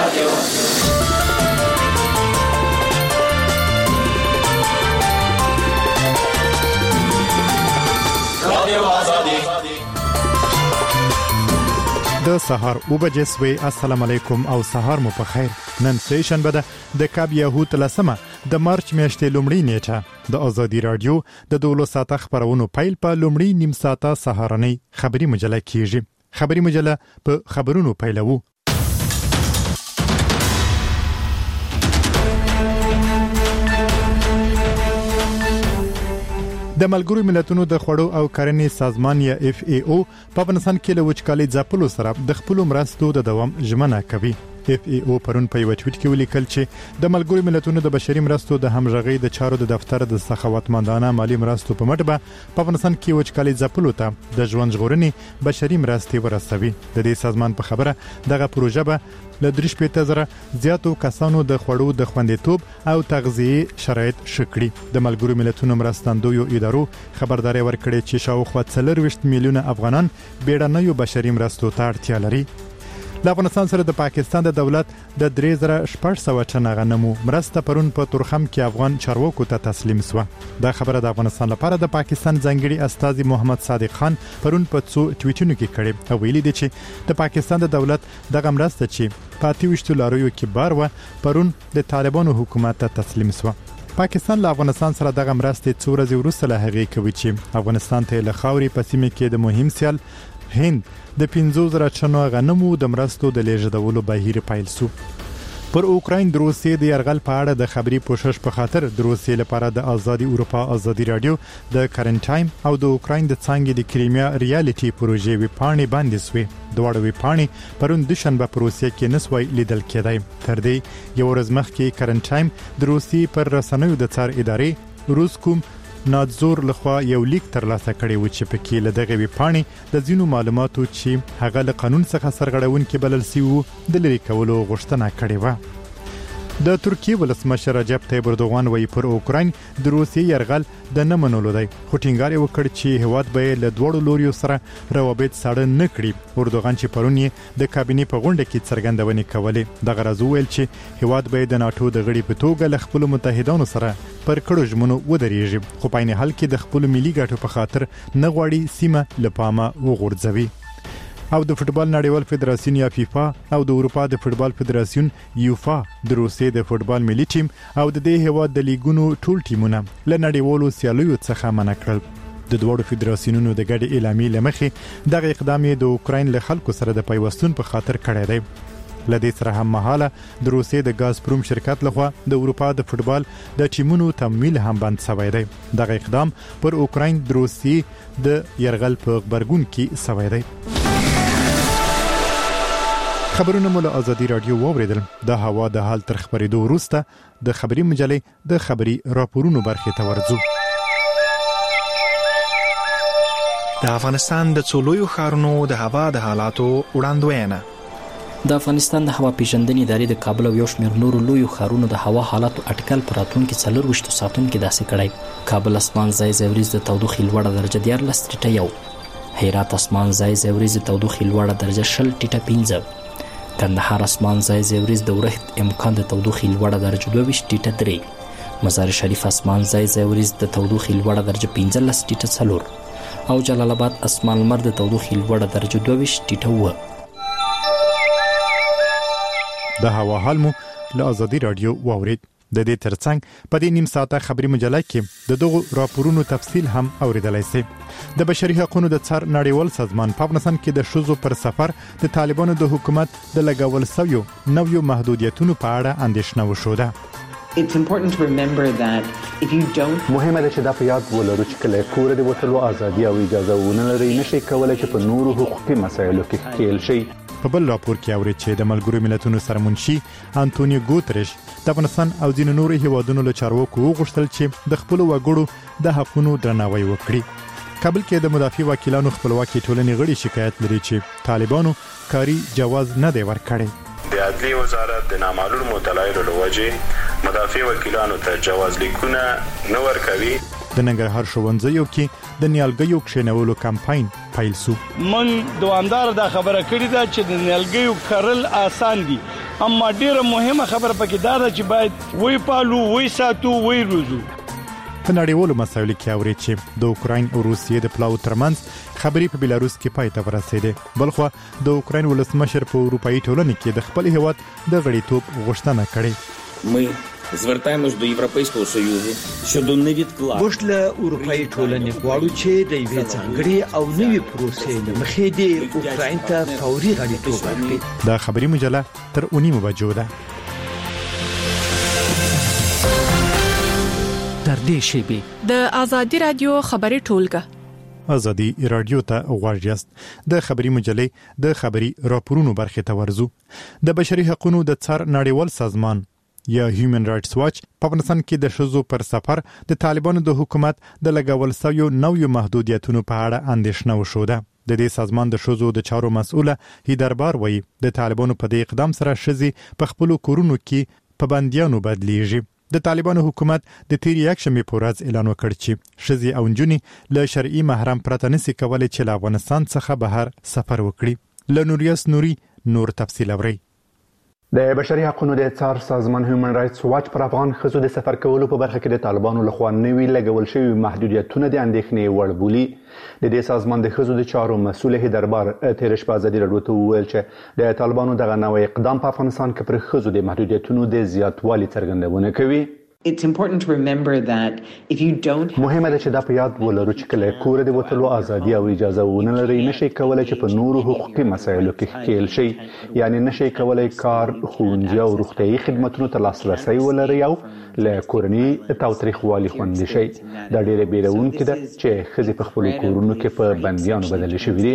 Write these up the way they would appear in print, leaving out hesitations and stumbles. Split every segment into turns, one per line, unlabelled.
د سهار او بجې سوی. السلام علیکم او سهار مو په خیر. نن سه شنبه ده د کاب یهود لسمه د مارچ میاشتې لومړی نیټه. د ازادي رادیو د 12 ساعته خبرونو پیل په لومړی نیم ساعته سهارنۍ خبري مجله کیږي. خبري مجله په خبرونو پیلوو. د ملګرو ملتونو د خوړو او کرنې سازمان یا FAO په افغانستان کې له وچکالۍ ځپلو سره د خپل مرستو د دوام ژمنه کوي. FAO پرون په یو ټویټ کې ولیکل چې د ملګرو ملتونو د بشري مرستو د همغږۍ د چارو د دفتر د سخاوتمندانه مالی مرستو په مټ به په افغانستان کې وچکالۍ ځپلو ته د ژوند ژغورنې بشري مرستې ورسوي. د دې سازمان په خبره دغه پروژه به له 3.0 زیاتو کسانو د خوړو د خوندیتوب او تغذیه شرایط شکړي. د ملګرو ملتونو مرستندویو ادارو خبرداري ورکړې چې شاوخوا 40 میلیونه افغانان بیړنیو بشري مرستو ته اړتیا لري. د افغانستان سره د پاکستان د دولت د 3600 ټنه غنمو مرسته پرون په تورخم کې افغان چارواکو ته تسلیم شوه. دا خبره د افغانستان لپاره د پاکستان ځانګړي استاذ محمد صادق خان پرون په څو ټویټونو کې کړي او ویلي دي چې د پاکستان د دولت دغه مرسته چې په 28 لاریو کې بار و پرون د طالبانو حکومت ته تسلیم شوه. پاکستان له افغانستان سره دغه مرستې څو ورځې وروسته له هغې کوي چې افغانستان ته له خاورې په سیمه کې د مهم سیال هند د 15,000 ټنو غنمو د مرستو د لیږدولو بهیر پیل شو. پر اوکراین د روسیې د یرغل په اړه د خبري پوښښ په خاطر د روسیې لپاره د ازادي اروپا ازادي رادیو د کرنټ ټایم او د اوکراین د څنګه د کریمیا ریالټي پروژې وپاڼې باندې سوي. دوړ وپاڼې پرون د شنبه په روسیې کې نسوي لیدل کېدای. تر دې یو ورځ مخکې کرنټ ټایم د روسیې پر رسنیو د څار ادارې روسکوم نادزور لخوا یو لیک ترلاسه کړی و چې پکې له دغه وپاڼې د ځینو معلوماتو چې هغه له قانون څخه سرغړونکي بلل سوي د لري کولو غوښتنه کړې و. د ترکیې ولسمشر رجب طیب اردوغان وایي پر اوکراین د روسیې یرغل د نه منلو دی. خو ټینګار وکړ چې هواد به له دوړو لوريو سره روابط ساړه نه کړي. اردوغان چې پرون یې د کابینې په غونډه کې څرګندونې کولې. دغه راز ویل چې هواد به د ناتو د غړي په توګه له خپل متحدانو سره پر کړو ژمنو ودرېږي خو په عین حال کې د خپل ملي ګټو په خاطر نه غواړي سیمه لپامه وغورځوي. او د فوتبال نړیوال فدراسیون یا فیفا او د اروپا د فوتبال فدراسیون یوفا د روسیې د فوتبال ملي ټیم او د دې هیواد د لیګونو ټول ټیمونه له نړیوالو سیالیو څخه منع کړل. د دوړو فدراسیونونو د ګډ اعلامیې لمخې دغه اقدام د اوکراین له خلکو سره د پیوستون په خاطر کړی دی. لدې سره هم مهاله د روسیې د غازپروم شرکت لخوا د اروپا د فوتبال د ټیمونو تمویل هم بند شوی دی. دغه اقدام پر اوکراین د روسیې د یرغل په خبرګون کې شوی دی. خبرونه مول ازادي رادیو واوریدل. د هوا د حال تر خبرېدو وروسته د خبري مجلې د خبري راپورونو برخه ته ورځو.
د افغانستان د څولویو ښارونو د هوا د حالاتو وړاندوینه.
د افغانستان د هوا پیژندنې ادارې د کابل او یو شمېر نورو لویو ښارونو د هوا حالاتو اټکل پر راتلونکي 24 ساعتونو کې داسې کړی. کابل اسمان ځای ځای د تودوخې لوړه درجه 14 ټیټه یو. هرات اسمان ځای ځای د تودوخې لوړه درجه 0 ټیټه 5. کندهار اسمان ځای ځای د ورښت امکان د تودوخې لوړه درجه 22 ټیټه 3. مزار شریف اسمان ځای ځای د تودوخې لوړه درجه 15 ټیټه 4 او جلال آباد اسمان لمر د تودوخې لوړه درجه 22 ټیټه 1.
د هوا حال مو له ازادي رادیو واورید. د دې ترڅنګ په دې نیم ساعته خبري مجله کې د دغه راپورونو تفصیل هم اوریدلای شئ. د بشري حقوقو د څار نړیوال سازمان په افغانستان کې د شذو پر سفر د طالبانو د حکومت د لګول سویو نویو محدودیتونو په اړه اندېښنه وشوده.
It's important to remember that if you don't
مهمه ده چې دا په یاد ولرو چې کله کور د وټلو ازادي او اجازه ونه لري نشي کولای چې په نورو حقوقي مسایلو کې ښکیل شي.
په بل راپور کې اوري چې د ملګرو ملتونو سرمنشي انټونیو ګوتریش د افغانستان او ځینو نورو هیوادونو له چارواکو وغوښتل چې د خپل وګړو د حقوقو درناوی وکړي. کابل کې د مدافع وکیلانو خپلواکي ټولنې غړي شکایت لري چې طالبانو کاری جواز نه دی ورکړی.
د عدلیې وزارت د نامعلومو دلایلو له وجې مدافع وکیلانو ته جواز لیکونه نه ورکوي.
د ننګرهار ښوونځیو کې د نیالګیو کښېنولو کمپاین پیل شو.
من دوامدار دا خبره کړې ده چې د نیالګیو کرل آسان دي اما ډیره مهمه خبره پکې دا ده چې باید وی پالو وی ساتو وی روزو.
په نړیوالو مسایلو کې اوري چې د اوکراین او روسیې د پلاو ترمنځ خبرې په بلاروس کې پای ته ورسېدې. بلخو د اوکراین ولسمشر په اروپאי ټولنې کې د خپل هیواد د غړیتوب غوښتنه کړې.
Ми звертаємось до Європейського Союзу щодо невідкладного.
موږ له اروپאי ټولنې غواړو چې د یوې ځانګړې او نوې پروسې له مخې د اوکراین ته فوري غړیتوب ورکړي.
دا خبري مجله تر 9 بجو ده.
تر دې شیبې
د ازادي رادیو خبري ټولګه
ازادي رادیو ته غواړیاست. د خبري مجلې د خبري راپورونو برخه ته ورزو. د بشري حقوقو د څار نړیوال سازمان یا هیومن رائټس واچ په افغانستان کې د شذو پر سفر د طالبانو د حکومت د لګول شویو نویو محدودیتونو په اړه اندېښنه وشوده. د دې سازمان د شذو د چارو مسؤله هیدربار وایي د طالبانو په دې اقدام سره شذي په خپل کورونو کې په بنديانو بدلیږي. د طالبانو حکومت د تیر یک شنبه په ورځ اعلان وکړ چې شذي او نجونې له شرعي محرم پرته نشي کولای چې له افغانستان څخه بهر سفر وکړي. لنوریاس نوري نور تفصیل اوري.
د بشري حقوقو د څار سازمان هیومن رائټس واچ پر افغان ښځو د سفر کولو په برخه کې د طالبانو لخوا نوي لګول شوی محدودیتونه د اندېښنې وړ بولي. د دې سازمان د ښځو د چارو مسؤل هیدربار تیر شپه ازادي راډیو ته وویل چې د طالبانو دغه نوې اقدام په افغانستان کې پر ښځو د محدودیتونو د زیاتوالي څرګندونه کوي.
It's important to remember that if you don't
مهمه ده چې دا په یاد ولرو چې کله کور د وتلو ازادي او اجازه ونه لري نشي کولای چې په نورو حقوقي مسایلو کې ښکیل شي. یعنی نشي کولای کار، ښوونځي او روغتیايي خدماتو ته لاسرسي ولري او له کورنۍ تاوتریخوالي خوندي شي. دا ډېره بیرونکې ده چې ښځې په خپلو کورونو کې په بندیانو بدلې شوي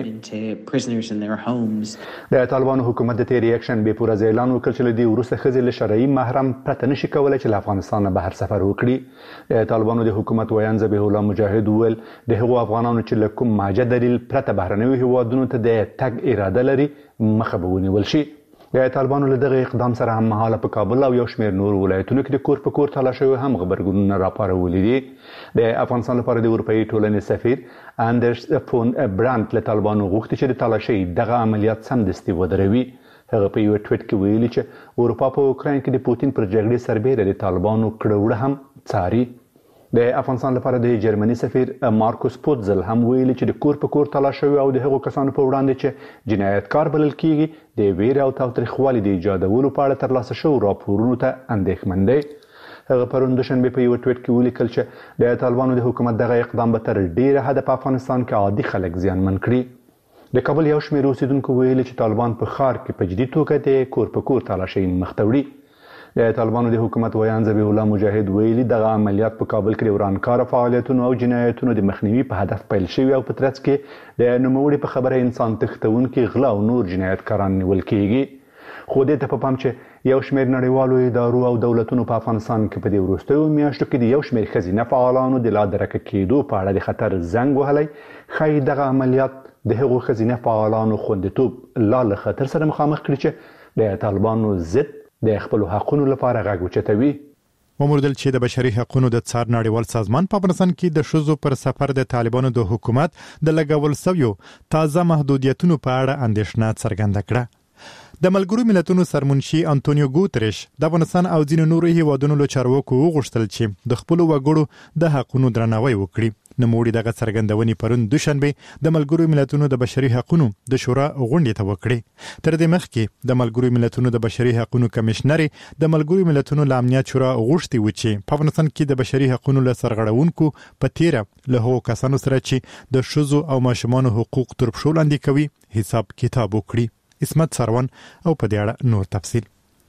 دي. د طالبانو حکومت د تیر یک شنبه په ورځ اعلان وکړ چې له دې وروسته ښځې له شرعي محرم پرته نشي کولای چې له افغانستان بهر سفر وکړي. طالبانو د حکومت ویان ذبیح الله مجاهد وویل د هغو افغانانو چې له کوم ماجه دلیل پرته بهرنیو هیوادونو ته د تګ اراده لري مخه به ونیول شي. د طالبانو له دغه اقدام سره هم مهاله په کابل او یو شمېر نور ولایتونو کې د کور په کور تالا شوي هم غبرګونونه راپارولي دي. د افغانستان لپاره د اروپאי ټولنې سفیر اندرس فون برانت له طالبانو غوښتي چې د تالاشۍ دغه عملیات سمدستي ودروي. هغه په یو ټویټ کې ویلي چې اروپا په اوکراین کې د پوتین پر جګړې سربېره د طالبانو کړه وړه هم څاري. د افغانستان لپاره د جرمني سفیر مارکوس پوتزل هم ویلي چې د کور په کور تالا شوي او د هغو کسانو په وړاندې چې جنایتکار بلل کیږي د ویرې او تاوتریخوالي د ایجادولو په اړه ترلاسه شوو راپورونو ته اندېښمن دی. هغه پرون دوشنبه په یو ټویټ کې ولیکل چې د طالبانو د حکومت دغه اقدام به تر ډیره حده په افغانستان کې عادي خلک زیانمن کړي. د کابل یو شمېر اوسیدونکو ویلي چې طالبان په ښار کې په جدي توګه د کور په کور تالاشۍ مخ ته وړي. د طالبانو د حکومت ویان ذبیح الله مجاهد ویلي دغه عملیات په کابل کې د ورانکاره فعالیتونو او جنایتونو د مخنیوي په هدف پیل شوي او په ترڅ کې د نوموړي په خبره انسان تښتونکي غلا او نور جنایتکاران نیول کیږي. خو دې ته په پام چې یو شمېر نړیوالو ادارو او دولتونو په افغانستان کې په دې وروستیو میاشتو کې د یو شمېر ښځینه فعالانو د لا درکه کېدو په اړه د خطر زنګ وهلی ښایي دغه عملیات د هغو ښځینه فعالانو خوندیتوب لا له خطر سره مخامخ کړي چې د طالبانو ضد د خپل حقوقو لپاره غږ اوچتوي.
وموردل چې د بشري حقوقو د څار نړیوال سازمان په افغانستان کې د شذو پر سفر د طالبانو د حکومت د لګول شویو تازه محدودیتونو په اړه اندېښنه څرګنده کړه. د ملګرو ملتونو سرمنشي انټونیو ګوتریش د افغانستان او ځینو نورو هیوادونو له چارواکو وغوښتل چې د خپل وګړو د حقوقو درناوی وکړي. نوموړي دغه څرګندونې پرون دوشنبه د ملګرو ملتونو د بشري حقوقو د شورا غونډې ته وکړې. تر دې مخکې د ملګرو ملتونو د بشري حقوقو کمشنر د ملګرو ملتونو د امنیت شورا غوښتي و چې په افغانستان کې د بشري حقوقو له سرغړونکو په تیره له هغو کسانو سره چې د شذو او ماشومانو حقوق تر پښو لاندې کوي حساب کتاب وکړي. اسمت سروان او په دې اړه نور تفصیل.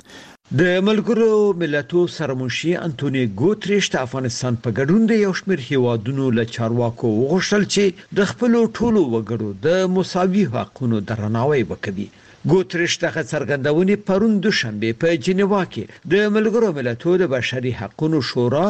د ملګرو ملتونو سرمنشي انټونیو ګوتریش د افغانستان په ګډون د یو شمېر هیوادونو له چارواکو وغوښتل چې د خپل ټولو وګړو د مساوي حقوقو درناوی وکړي. ګوتریش دغه څرګندونې پرون دوشنبه په جنیوا کې د ملګرو ملتونو د بشري حقوقو شورا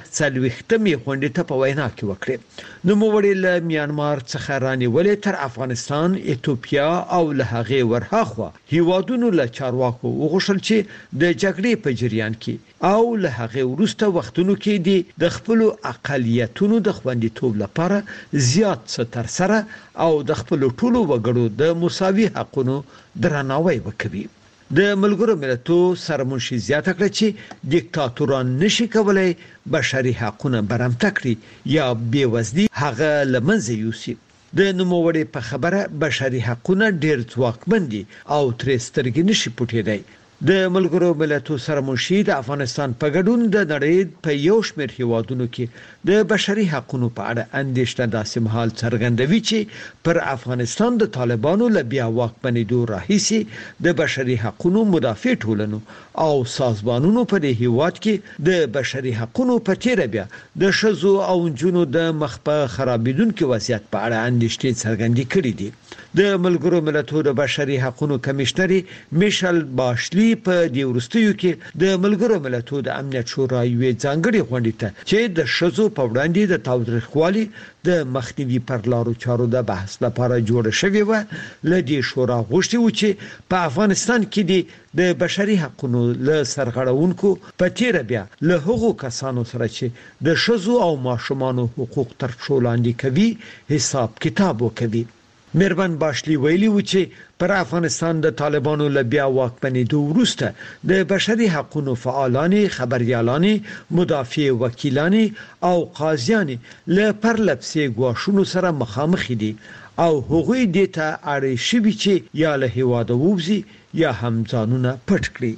49مې غونډې ته په وینا کې وکړه. نوموړي له میانمار څخه رانیولې تر افغانستان، ایتوپیا او له هغې ورهاخوا هیوادونو له چارواکو وغوښتل چې د جګړې په جریان کې او له هغې وروسته وختونو کې د خپل اقلیتونو د خوندیتوب لپاره زیات څه ترسره او د خپل ټولو وګړو د مساوي حقوقو درناوی وکړي. د ملګرو ملتونو سرمنشي زیاته کړه چې دیکتاتوران نشي کولای بشري حقوقونه برمته کړي یا بېوزلي هغه لمنځه یوسي. د نوموړي په خبره بشري حقوقونه ډېر ځواکمن دي او ترې سترګې نشي پټېدای. د ملګرو ملتونو سرمنشي د افغانستان په ګډون د نړۍ په یو شمېر هیوادونو کې د بشري حقوقو په اړه اندېښنه داسې مهال څرګندوي چې پر افغانستان د طالبانو له بیا واکمنېدو راهیسې د بشري حقوقو مدافع ټولنو او سازمانونو په دې هیواد کې د بشري حقوقو په تیر بیا د شذو او جنونو د مخ په خرابېدونکو وضعیت په اړه اندېښنې څرګندې کړې دي. د ملګرو ملتونو د بشري حقوقو کمشنر میشل باشلی په دې ورستیو کې د ملګرو ملتونو د امنیت شورا یوې ځانګړې غونډې ته چې د شذو په وړاندې د تاوتریخوالي د مخنیوي پر لارو چارو د بحث لپاره جوړه شوې و، لدې شورا غوښتي و چې په افغانستان کې د بشري حقوقو له سرغړونکو په تیر بیا له هغو کسانو سره چې د شذو او ماشومانو حقوق تر څو لاندې کوي حساب کتاب وکړي. مهربان باشلی ویلي و چې پر افغانستان د طالبانو له بیا واکمنېدو وروسته د بشري حقوقو فعالان، خبريالان، مدافع وکیلان او قاضیان له پرلپسې ګواښونو سره مخامخ دي او هغوی د ته اړ شوي چې یا له هیواده ووزي یا هم ځانونه پټ کړي.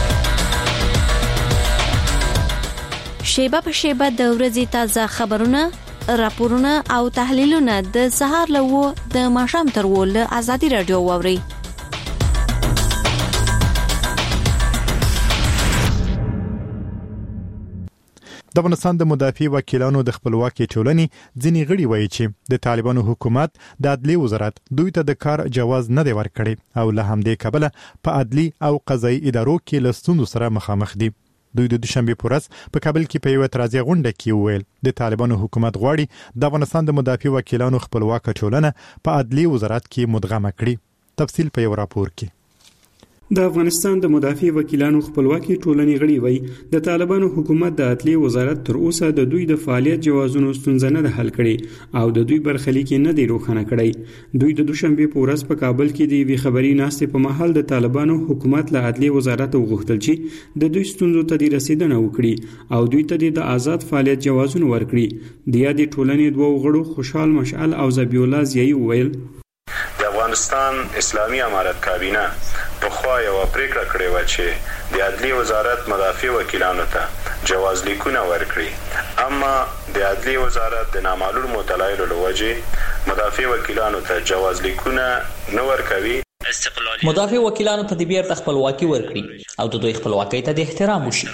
شیبه په شیبه د ورځې تازه خبرونه، راپورونه او تحلیلونه د سهار له د ماښام تر له آزادي رادیو واوري.
د افغانستان د مدافع وکیلانو د خپلواکي ټولنې ځینې غړي وایي چې د طالبانو حکومت د عدلي وزارت دوی ته د کار جواز نه دی ورکړی او له همدې کبله په عدلي او قضایي ادارو کې له ستونزو سره مخامخ دي. دوی د دوشنبه په ورځ په کابل کې په یو اعتراضي غونډه کې وویل د طالبانو حکومت غواړي د افغانستان د مدافع وکیلانو خپلواک ټولنه په عدلي وزارت کې مدغمه کړي. تفصیل په یو راپور کې.
د افغانستان د مدافع وکیلانو خپلواکي ټولنې غړي وایي د طالبانو حکومت د عدلي وزارت تر اوسه د دوی د فعالیت جوازونو ستونزه نه حل کړي او د دوی برخلیک نه دی روښانه کړی. دوی د دوشنبه په ورځ په کابل کې د وی خبري ناستې په محل د طالبانو حکومت له عدلي وزارت وغوښتل چې د دوی ستونزو ته د رسیدنه وکړي او دوی ته د آزاد فعالیت جوازونه ورکړي. د یادې ټولنې دوه غړو خوشحال مشعل او ذبیح الله زیایی وویل
د افغانستان اسلامي امارت کابینه په خوا یو پریکړه کړې و چې د عدلي وزارت مدافع وکیلانو ته جواز لیکونه ورکړي، اما د عدلي وزارت د نامعلوم متلایلو لوجه مدافع وکیلانو ته جواز لیکونه نه ورکوي.
مدافع وکیلانو ته د بیرته خپلواکي ورکړي او د دوی خپلواکۍ ته د احترام وشي.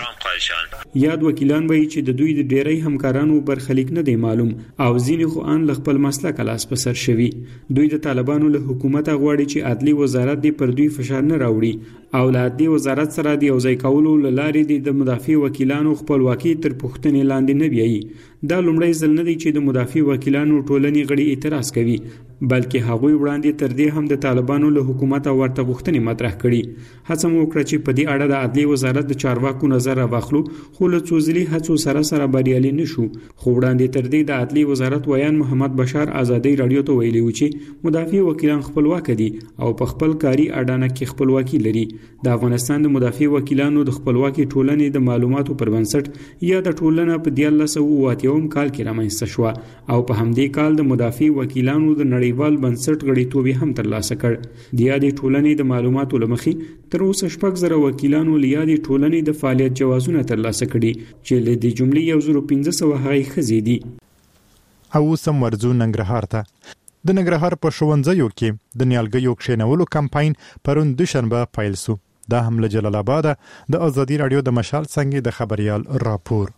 یاد وکیلان وایي چې د دوی د ډیری همکارانو برخلیک نه دی معلوم او ځینې خو ان له خپل مسلک لاس په سر شوي. دوی د طالبانو له حکومت غواړي چې عدلي وزارت دې پر دوی فشار نه راوړي او له عدلي وزارت سره د یوځای کولو لارې د مدافع وکیلانو خپلواکي تر پوښتنې لاندې نه بیایي. دا لومړی ځل نه دی چې د مدافع وکیلانو ټولنې غړي اعتراض کوي، بلکې هغوی وړاندې تر دې هم د طالبانو له حکومت ورته غوښتنې مطرح کړي. هڅه مو وکړه چې په دې اړه د عدلي وزارت د چارواکو نظر واخلو، خو له څو ځلې هڅو سره بریالي نشو. خو وړاندې تر دې د عدلي وزارت ویان محمد بشار آزادۍ رادیو ته ویلي و چې مدافع وکیلان خپلواک دي او په خپل کاري اډانه کې خپلواکي لري. د افغانستان د مدافع وکیلانو د خپلواکي ټولنې د معلوماتو پر بنسټ یا د ټولنه په 1980 کال کې رامنځته شو او په همدې کال د مدافع وکیلانو د نړیوال بنسټ غړیتوب هم ترلاسه کړ. د یادې ټولنې د معلوماتو لمخې تر اوسه 6,000 وکیلانو له یادې ټولنې د فعالیت جوازونه ترلاسه کړي چې له دې جملې 1500 هغه ښځې دي.
او سم ورزو ننګرهار ته د ننګرهار په ښوونځیو کې د نیالګیو کښینولو کمپاین پرون دوشنبه پیل شو. دا هم له جلال آباد د آزادي رادیو د مشال څنګه د خبريال راپور.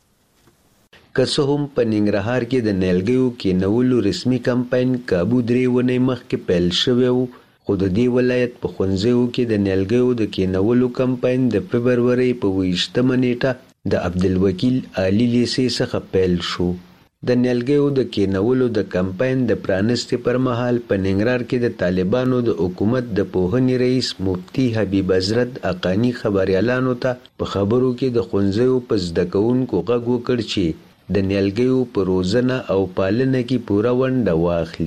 که څه هم په ننګرهار کې د نیالګیو کښینولو رسمي کمپاین کابو 3 ونې مخکې پیل شوی و، خو د دې ولایت په ښوونځیو کې د نیالګیو د کښینولو کمپاین د فبرورۍ په 28 نیټه د عبدالوکیل علي لیسې څخه پیل شو. د نیالګیو د کښینولو د کمپاین د پرانستې پر مهال په ننګرهار کې د طالبانو د حکومت د پوهنې رئیس مفتي حبیب حضرت اقانی خبريالانو ته په خبرو کې د ښوونځیو په زده کوونکو غږ وکړ چې د نیالګیو په روزنه او پالنه کې پوره ونډه واخلي.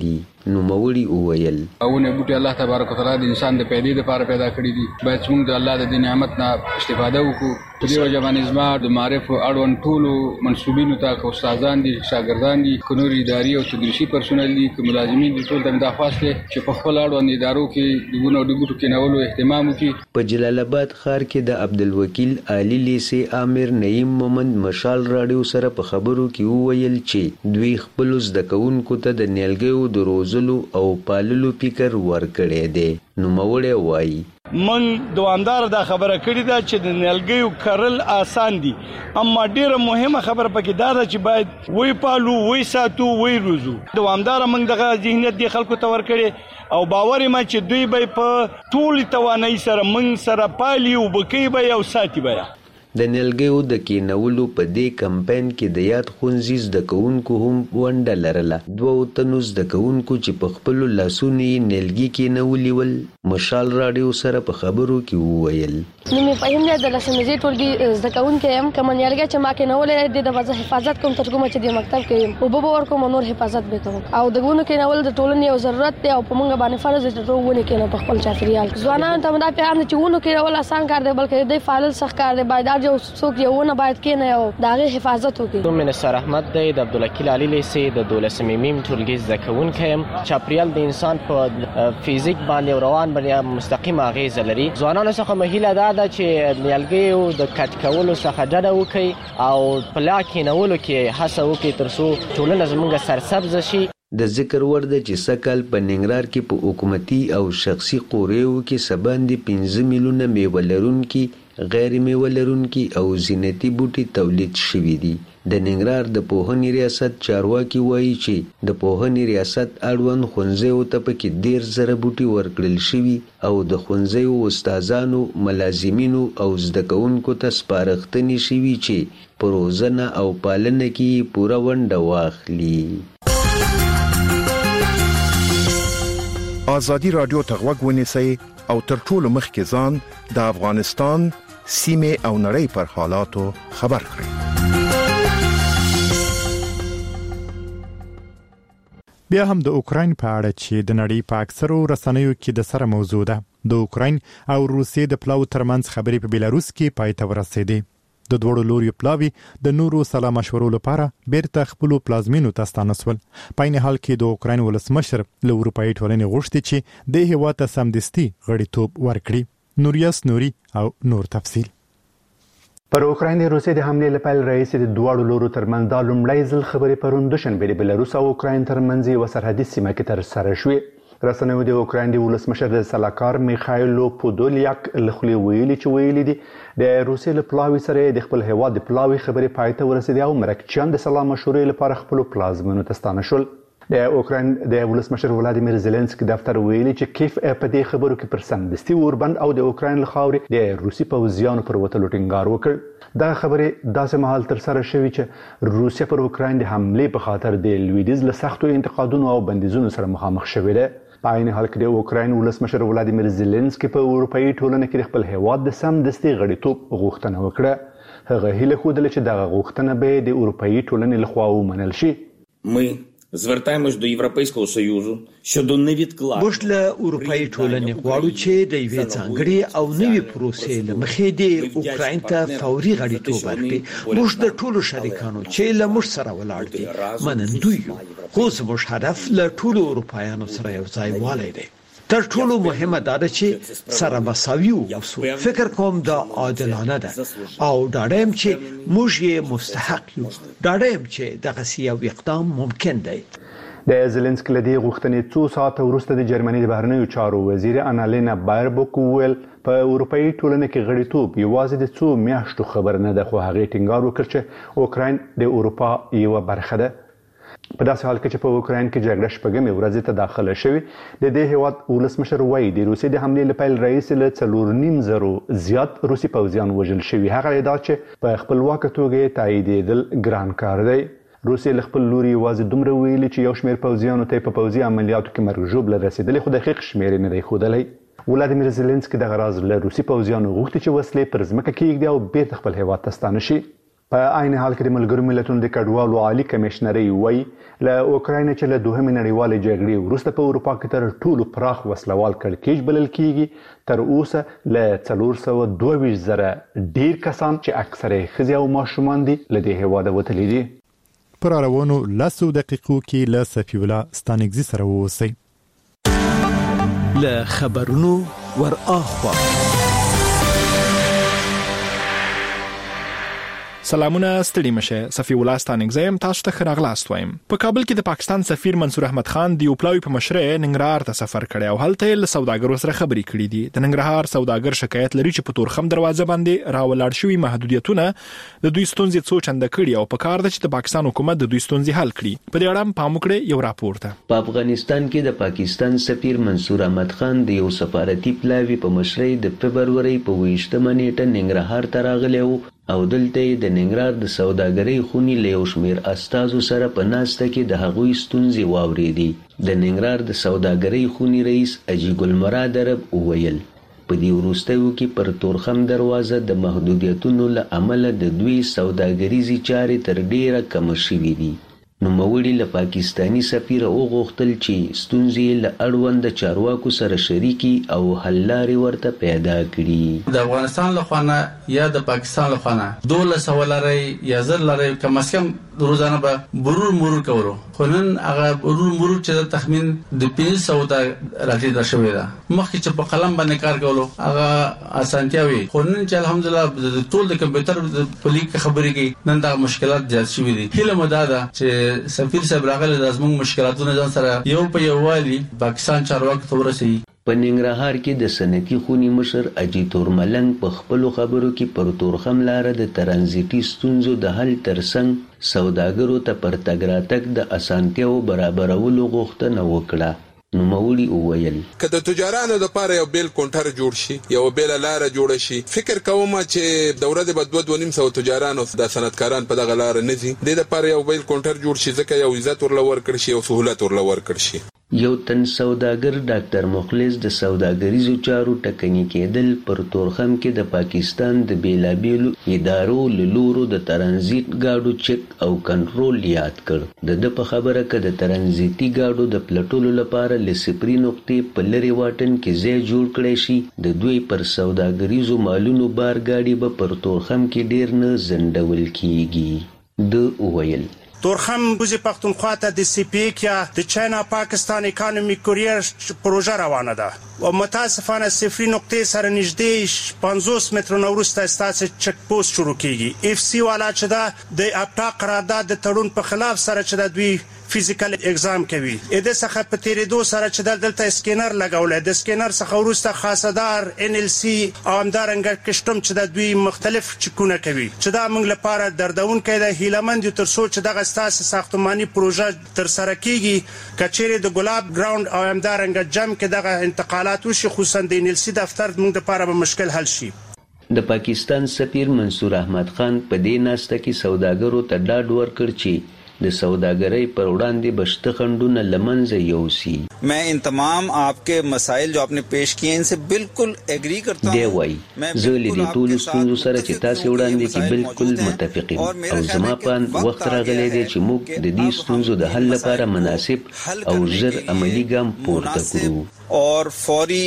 نوموړي وویل
اونه بوټي الله تبارک وتعالى د انسان د پیدې لپاره پیدا کړی دي باید موږ د الله د نعمت نه استفاده وکړو په دې وجه باندې زما د معرف اړوند ټولو منسوبینو ته که استادان دي شاګردان دي که نور اداري او تدریسي پرسونل دي که ملازمین دي ټول ته دا خواسته چې په خپل اړوند ادارو کې د ګونو د بوټو کېنولو اهتمام وکړي.
په جلال آباد ښار کې د عبدالوکیل عالی لیسې امیر نعیم مومند مشال راډیو سره په خبرو کې وویل چې دوی خپل زده کوونکو ته د نیالګیو د روزلو او پاللو فکر ورکړی دی. نوموړی وایي
من دوامدار دا خبره کړې ده چې د نیالګیو کرل آسان دي اما ډیره مهمه خبره پکې دا ده چې باید وی پالو وی ساتو وی روزو. دوامدار موږ دغه ذهنیت دی خلکو ته ورکړي او باور ما چې دوی به په ټول توانایي سره موږ سره پالي او بکی به او ساتي به.
د نیالګیو د کېنولو په دې کمپاین کې د یاد ښوونځي زده کوونکو هم ونډه لرله. 2 تنو زده کوونکو چې په خپلو لاسونو یې نیالګي کېنولي ول مشال راډیو سره په خبرو کې وویل
نوم یې فهیم دی د لسمزې ټولګي زده کوونکی یم. کوم نیالګی چې ما کېنولی د وضع حفاظت کوم تر کومه چې د مکتب کې یم اوبه به ورکوم او نور حفاظت به کوم او د ونو کېنول د ټولنې یو ضرورت دی او په موږ باندې فرض دی چې ونې کېنو په خپل چاپېریال. ځوانانو ته دا پیغام دی چې ونو کېنول آسان کار دی بلکې د فعال سخت کار دی. باید جو څوک یو ونه باید کېنه او د هغې حفاظت وکړي.
نوم مې نثار احمد دی د عبدالوکیل علي لیسې د 12 میم ټولګي زده کوونکی یم. چاپېریال د انسان په فزیک باندې او روان باندې مستقیم اغېزه لري. ځوانانو څخه مهیله دا ده چې نیالګیو د کټ کولو څخه ډډه وکړي او په لا کېنولو کې هڅه وکړي تر څو ټولنه زموږ سرسبزه شي.
د ذکر وړ ده چې سږ کال په ننګرهار کې په حکومتي او شخصي قوریو کې څه باندې 15 میلیونه میوه لرونکي غیر میوه لرونکي او زینتي بوټي تولید شوي دي. د ننګرهار د پوهنې ریاست چارواکي وایي چې د پوهنې ریاست اړوند ښوونځیو ته پکې 10,000 بوټي ورکړل شوي او د ښوونځیو استادانو ملازمینو او زده کوونکو ته سپارښتنې شوي چې په روزنه او پالنه کې پوره ونډه واخلي.
ازادي رادیو ته غوږ ونیسئ او تر ټولو مخکې ځان د افغانستان سیمه او نړۍ پر حالاتو خبر کړئ.
بیا هم د اوکراین په اړه چې د نړۍ په اکثرو رسنیو کې د سره موضوع ده. د اوکراین او روسیې د پلاو ترمنځ خبرې په بیلاروس کې پای ته ورسېدې. د دوړو لوري پلاوی د نورو سلا مشورو لپاره بیرته خپل پلازمینو ته ستانسول. په این حال کې د اوکراین ولسمشر له اروپאי ټولنې غوښتي چې د هیواد ته سمدستي غړیتوب ورکړي. نوریاس نوري او نور تفصیل.
پر اوکراین د روسیې د حملې لپاره رئیس د دوړو لورو ترمنځ د لومړی ځل خبرې پرون دوشنبه د بلاروس او اوکراین ترمنځ یو سرحدي سیمه کې تر سره شوې. رسنیو د اوکراین د ولسمشر د سلاکار میخایلو پودولیاک له خولې ویلي چې د روسیې له پلاوي سره د خپل هیواد د پلاوي خبرې پای ته ورسېدې او مرکچیان د سلا مشورې لپاره خپل پلازمینو ته ستانه شول. د اوکراین د ولسمشر ولادیمیر زيلنسکي دفتر ویلي چې کیف په دې خبرو کې پر سمدستي اوربند او د اوکراین له خاورې د روسي پوځیانو پر وتلو ټینګار وکړ. دا خبرې داسې مهال تر سره شوې چې روسیا پر اوکراین د حملې په خاطر د لویدیز له سختو انتقادونو او بندیزونو سره مخامخ شوې ده. په عین حال کې د اوکراین ولسمشر ولادیمیر زيلنسکي په اروپאי ټولنه کې خپل هیواد د سمدستي غړیتوب غوښتنه وکړه. هغه هیله خوده چې دغه غوښتنه به د اروپאי ټولنې لخوا ومنل شي.
звертаємось до Європейського Союзу щодо невідкладного
موږ له اروپאי ټولنې غواړو چې د یوې ځانګړې او نوې پروسې له مخې د اوکراین ته فوري غړیتوب ورکړي. موږ د ټولو شریکانو چې له موږ سره ولاړ دي منندوی یو، خو زموږ هدف له ټولو اروپایانو سره یو ځای والی دی. تر ټولو مهمه دا ده چې سره مساوي اوسو. فکر کوم دا عادلانه ده او ډاډه یم چې موږ یې مستحق یو. ډاډه یم چې دغسې یو اقدام ممکن دی.
د زيلنسکي له دې غوښتنې څو ساعته وروسته د جرمني د بهرنیو چارو وزیر انالینا بایربوک وویل په اروپאי ټولنه کې غړیتوب یوازې د څو میاشتو خبر نه ده، خو هغې ټینګار وکړ چې اوکراین د اروپا یوه برخه ده. په داسې حال کې چې په اوکراین کې جګړه شپږمې ورځې ته داخله شوې، د دې هیواد ولسمشر وایي د روسیې د حملې له پیل راهیسې له 4.5 زیات روسي پوځیان وژل شوي. هغه ادعا چې په خپلواکه توګه یې تاییدېدل ګران کار دی. روسیې له خپل لوري یوازې دومره ویلي چې یو شمېر پوځیانو ته په پوځي عملیاتو کې مرګ ژوبله رسېدلې، خو دقیق شمېر یې نه دی ښودلی. ولادیمیر زيلنسکي دغه راز له روسي پوځیانو غوښتي چې وسلې پر ځمکه کېږدي او بیرته خپل هیواد ته ستانه شي. په عین حال کې د ملګرو ملتونو د کډوالو عالی کمشنري وایي له اوکراین چې له دوهمې نړیوالې جګړې وروسته په اروپا کې تر ټولو پراخ وسلوال کړکېچ بلل کیږي. تر اوسه له 422,000 ډیر کسان چې اکثره ښځې او ماشومان دي له دې هېواده وتلي دي.
پر روانو 10 دقیقو کې له صفی الله ستانګزي سره ووسئ.
له خبرونو ور اخوا
سلامونه ستړي مشه. صفی الله ستانګزم تاسو ته خراغلاست وایم. په کابل کې د پاکستان سفیر منصور احمد خان د یوپلاوی په مشرۍ ننګرهار ته سفر کړی او هلته له سوداګرو سره خبرې کړې دي. د ننګرهار سوداګر شکایت لري چې په تورخم دروازه باندې راولاړ شوی محدودیتونه د دوی ستونزې څو چنده کړي او په کار ده چې د پاکستان حکومت د دوی ستونزې حل کړي. په دې اړه پام وکړئ یو راپور ته.
په افغانستان کې د پاکستان سفیر منصور احمد خان د یو سفارتي پلاوی په مشرۍ د فبرवरी په 28 نیټه ننګرهار ته راغلی او دلته د ننګرهار د سوداګرۍ خونی له یو شمېر استازو سره په ناسته کې د هغوی ستونزې واورېدې. د ننګرهار د سوداګرۍ خونی رئیس اجي ګل مراد عرب وویل په دې وروستیو کې پر تورخم دروازه د محدودیتونو له امله د دوی سوداګریزي چارې تر ډیره کم شوې دي. نوموړي له پاکستانی سفیر وغوښتل چې ستونزې له اړوند چارواکو سره شریکي او حل لارې ورته پیدا کړي.
د افغانستان له خوا یا د پاکستان له خوا 1200 لري یا 1000 لري کم از کم روزانه به مرور کولو خو نن هغه مرور چې د تخمین د 500 ته راټیټه شوې ده. مخکې چې په قلم باندې کار کولو هغه اسانتیا وي خو نن چې الحمدلله ټول د کمپیوټر په لیک خبرې کوي نن دا مشکلات زیات شوي دي. هیله مو دا ده چې سفیر صاحب راغلی د زموږ مشکلاتونه ځان سره یو په یو والی پاکستان چارواکو ته ورسوي.
په ننګرهار کې د صنعتي خونی مشر اجي تورملنګ په خپلو خبرو کې پر تورخم لاره د ترانزیتي ستونزو د حل ترڅنګ سوداګرو ته پر تګ راتګ د اسانتیاو برابرولو غوښتنه وکړه. نوموړي وویل
که د تجارانو لپاره یو بیل کونټر جوړ شي یو بیل لاره جوړ شي فکر کوم چې د ورځې به 2.5 تجارانو د صنعتکاران په دغه لاره نه ځي. د لپاره یو بیل کونټر جوړ شي ځکه یو عزت ورله ورکړ شي او سہولت ورله ورکړ شي.
یو تن سوداګر ډاکټر مخلص د سوداګریزو چارو ټکنی کېدل پر تورخم کې د پاکستان د بیلابیلو ادارو له لورو د ترانزیت گاډو چک او کنټرول یاد کړ. د په خبره کې د ترانزیتي گاډو د پلټولو لپاره لسپری نقطې په لری واټن کې ځای جوړ کړی شي. د دوی پر سوداګریزو مالونو بار گاډي به پر تورخم کې ډیر نه زندول کیږي. د وویل
تورخم بوزي پختونخوا ته د سی پی یا د چاینا پاکستان اکانومی کوریر پروژه روانه ده او متاسفانه صفری نقطې سره نږدې 50 مترونو وروسته ستاسو چک پوسټ شروع کیږي. اف سی والا چې دا د اپټا قرارداد د تړون په خلاف سره چې د دوی فزیکل اگزام کوي اې د څخه په تیریدو سره چې دلته سکینر لګولې د سکینر څخه وروسته خاصدار ان ال سی او همدارنګه کشتم چې د دوی مختلف چکونه کوي چې دا موږ لپاره دردونکې ده. هیلمند تر څو چې دغه ستاسو ساختماني پروژه تر سره کیږي کچېره د ګلاب ګراوند او همدارنګه جم کې دغه انتقالات وشي خصوصا د ان ال سی دفتر موږ لپاره به مشکل حل شي.
د پاکستان سفیر منصور احمد خان په دې ناسته کې سوداګرو ته ډاډ ورکړ چې د سوداګرۍ پر وړاندې بشته خندونه لمنځه یوسي.
मैं इन तमाम आपके मसाइल जो आपने पेश किए हैं इनसे बिल्कुल एग्री करता हूं.
دی وای زه لدې ټول ستونزو سره چې تاسو وړاندې کې بالکل متفق یم او زما په وخت راغلی دی چې موږ د دې ستونزو د حل لپاره مناسب او ژر عملی ګام پورته کړو
और फौरी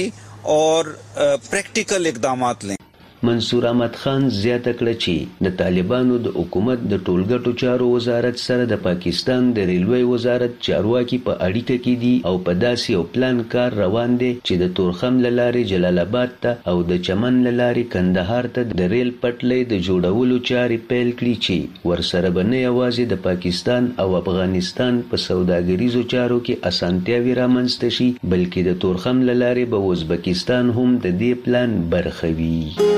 और प्रैक्टिकल اقدامات लें.
منصور احمد خان زیاته کړه چې د طالبانو د حکومت د ټولګټو چارو وزارت سره د پاکستان د ریلوی وزارت چارواکي په اړیکه کې دي او په داسې یو پلان کار روان دی چې د تورخم له لارې جلال آباد ته او د چمن له لارې کندهار ته د ریل پټلۍ د جوړولو چارې پیل کړي چې ورسره به نه یوازې د پاکستان او افغانستان په سوداګریزو چارو کې اسانتیاوې رامنځته شي بلکې د تورخم له لارې به ازبکستان هم د دې پلان برخه وي.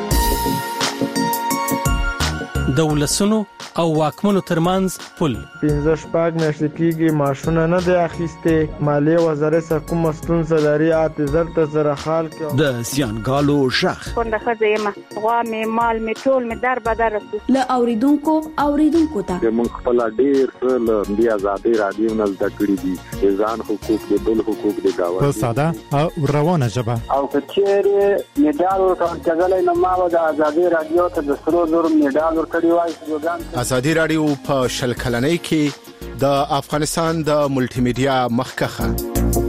د ولسونو او واکمنو ترمنځ پل
15 میاشتې کېږي معاشونه نه دی اخیستې مالیې وزارت څخه کومه ستونزه لري اعتذار ته زره حال کې
د زیانګالو شخ
څنګه ښځه یم غوا مې مال مې ټول مې در بدر
له اوریدونکو ته
موږ خپل ډیر څه له دې ازادي رادیو نه زده کړی دي ځان حقوق د بل حقوق د گاوند
په ساده او روانه ژبه
او کچېره میډال ورکړل کېدل نو ما د ازادي رادیو ته د سرو زر میډال کړي وای سلوګان.
ازادي رادیو په شل کلنۍ کې د افغانستان د ملټي میډیا مخکخه.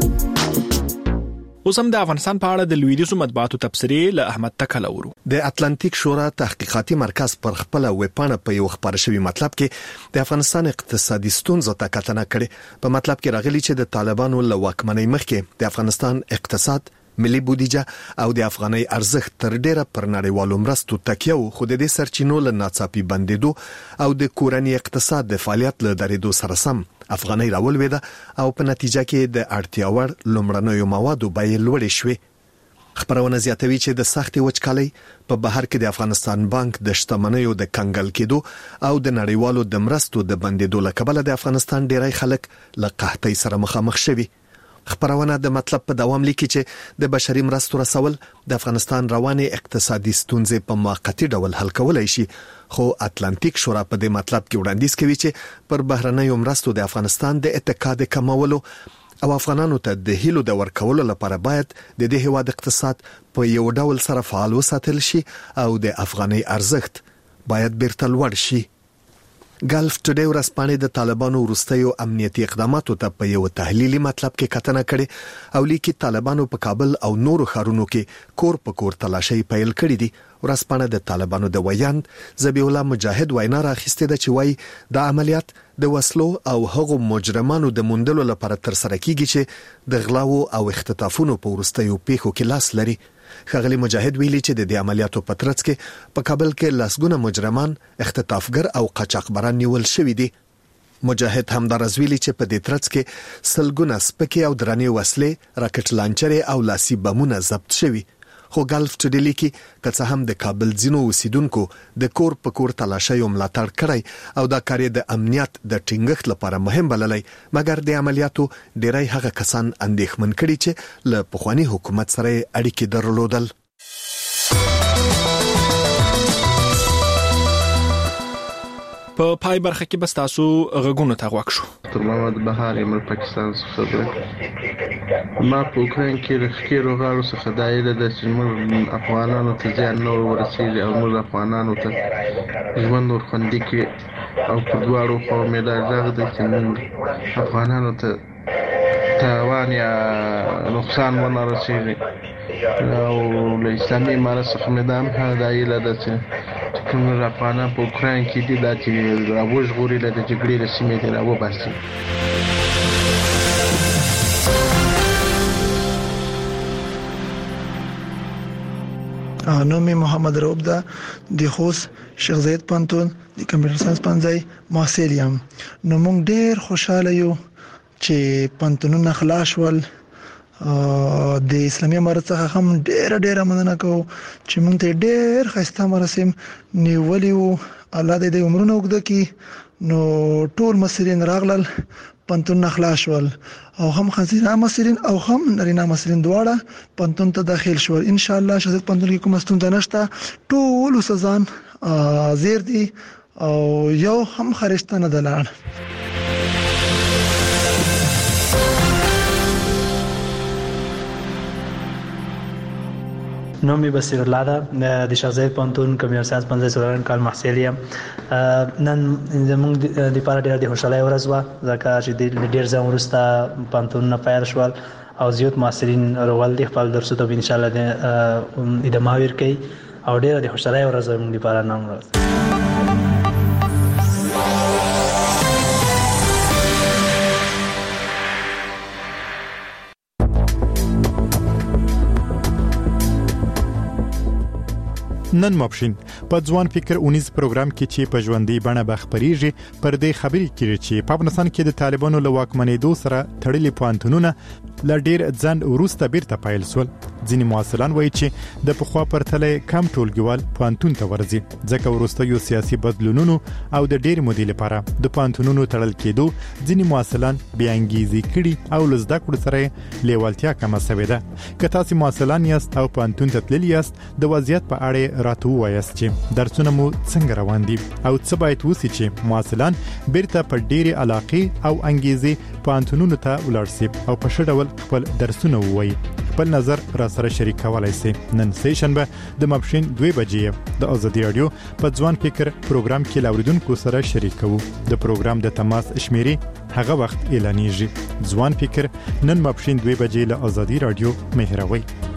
اوس هم د افغانستان په اړه د لویدیزو مطبوعاتو تبصرې له احمد تکل اورو.
د اتلانتیک شورا تحقیقاتي مرکز پر خپل ویبپاڼه په یو خبر شوی مطلب کې د افغانستان اقتصادي ستونزو ته کتنه کړې. په مطلب کې راغلي چې د طالبانو له واکمنۍ مخکې د افغانستان اقتصاد، ملي بودیجه او د افغانۍ ارزښت تر ډیره پر نړیوالو مرستو تکیه و، خو د دې سرچینو له ناڅاپي بندیدو او د کورنۍ اقتصاد د فعالیت له درېدو سره سم افغانۍ راولويده او په نتیجه کې د اړتیا وړ لومړنیو موادو بیې لوړې شوې. خبرونه زیاتوي چې د سختي وچکالۍ په بهر کې د افغانستان بانک د شتمنیو د کنګل کېدو او د نړیوالو د مرستو د بندیدو له کبله د افغانستان ډیری خلک له قحطۍ سره مخامخ شوي. خبرونه د مطلب په دوام لیکي چې د بشري مرستو رسول د افغانستان رواني اقتصادي ستونزې په موقتی ډول حل کولای شي، خو اتلانتیک شورا په دې مطلب کې وړاندیز کوي چې پر بهرنیو مرستو د افغانستان د اتکا کمولو او افغانانو ته د هیلو د ورکولو لپاره باید د دې هیواد اقتصاد په یو ډول سره فعال وساتل شي او د افغانۍ ارزښت باید بیرته لوړ شي. ګلف ټوډے ورځپاڼې د طالبانو وروستیو امنیتي اقداماتو ته په یو تحلیلي مطلب کې کتنه کړې او لیکي طالبانو په کابل او نورو ښارونو کې کور په کور تلاشي پیل کړې دي. ورځپاڼه د طالبانو د ویاند ذبیح الله مجاهد وینا راخسته ده چې وایي د عملیات د وسلو او هغو مجرمانو د موندلو لپاره تر سره کیږي چې د غلاو او اختطافونو په وروستیو پیښو کې لاس لري. ښاغلي مجاهد ویلي چې د دې عملیاتو په ترڅ کې په کابل کې لسګونه مجرمان، اختطافګر او قاچاقبران نیول شوي دي. مجاهد هم دا ویلي چې په دې ترڅ کې سلګونه سپکې او درنې وسلې، راکټ لانچرې او لاسي بمونه ضبط شوي. خو ګلف ټوډے لیکي که څه هم د کابل ځینو اوسیدونکو د کور په کور تلاشي ملاتړ کړی او دا کار د امنیت د ټینګښت لپاره مهم بللی، مګر د عملیاتو ډیری هغه کسان اندېښمن کړي چې له پخوانی حکومت سره اړیکې درلودل.
په پای برخه کې بس تاسو غږونو ته غوښ شو.
تر محمد بهار یم پاکستان څخه. ما په اوکراین کې رخکیرو غاړو څخه دایره د چې افغانانو ته ځان نور ورسیږي او موږ افغانانو ته ژوند ور خوندي کړي او په دواړو خوا مې دا غږ دی چې موږ افغانانو ته تاوان یا نقصان ونه رسیږي او له اسلامي امارت څخه مې دا هم دایره ده چې کوم افغانان په اوکراین کې دي دا چې راوژغوري له جګړې له سیمې دي راوباسي.
نوم محمد رؤوف ده، د خوست شیخ زاید پوهنتون د کمپیوټر ساينس پوهنځی محصل یم. نو موږ ډېر خوشاله یو چې پوهنتونونه خلاص شول. د اسلامي امارت څخه هم ډېر مننه کوم چې موږ ته ډېر ښایسته مراسم نیولي وو. الله دې عمرونه اوږده کړي. نو ټول مسلین راغلل، پوهنتونونه خلاص شول او هم ښځینه مسلین او هم نارینه مسلین دواړه پوهنتون ته داخل شول. ان شاء الله شاید پوهنتون کې کومه ستونزه نشته، ټول استادان زیر دي او یو هم خرجته نه دلان.
نوم می بصیر الله ده، د شیخ زاید پوهنتون کمپیوټر ساينس پوهنځی څلورم کال محصل یم. نن زموږ د لپاره ډېر د خوشحالۍ ورځ وه، ځکه چې د ډېر ځله وروسته پوهنتونونه پیل شول او زیات محصلین راغلل دي خپل درسو ته ان شاء الله ادامه ورکوي او ډېر د خوشحالۍ ورځ زموږ لپاره نن ورځ.
نن ماپښین په ځوان فکر 19 پروګرام کې چې په ژوندۍ بڼه بخبريږي پر دې خبرې کړي چې په افغانستان کې د طالبانو له واکمنېدو سره تړلې پوهنتونونه ل ډېر ځند وروسته بیرته پایل سول. ځینې محصلان وایي چې د پخوا پرتله کم ټولګیوال پوهنتون ته ورځي، ځکه وروسته یو سیاسي بدلونونو او د ډېر مودې لپاره د پوهنتونونو تړل کېدو ځینې محصلان بې انګیزې کړي او لزده کړو سره لیوالتیا کمه شوې ده. که تاسو محصلان یاست او پوهنتون ته تللی یاست د وضعیت په اړه راته ووایاست چې درسونه مو څنګه روان دي او څه باید وسی چې محصلان بیرته په ډېری علاقې او انګیزې پوهنتونونو ته ولاړ شي او په ښه ډول خپل درسونه ووایي. خپل نظر را سره شریک کولای شئ. نن سه شنبه د ماپښین 2 بجې د ازادي رادیو په ځوان فکر پروګرام کې لاوریدونکو سره شریک کوو. د پروګرام د تماس شمیرې هغه وخت اعلانېږي. ځوان فکر نن ماپښین 2 بجې له ازادي رادیو مهروي.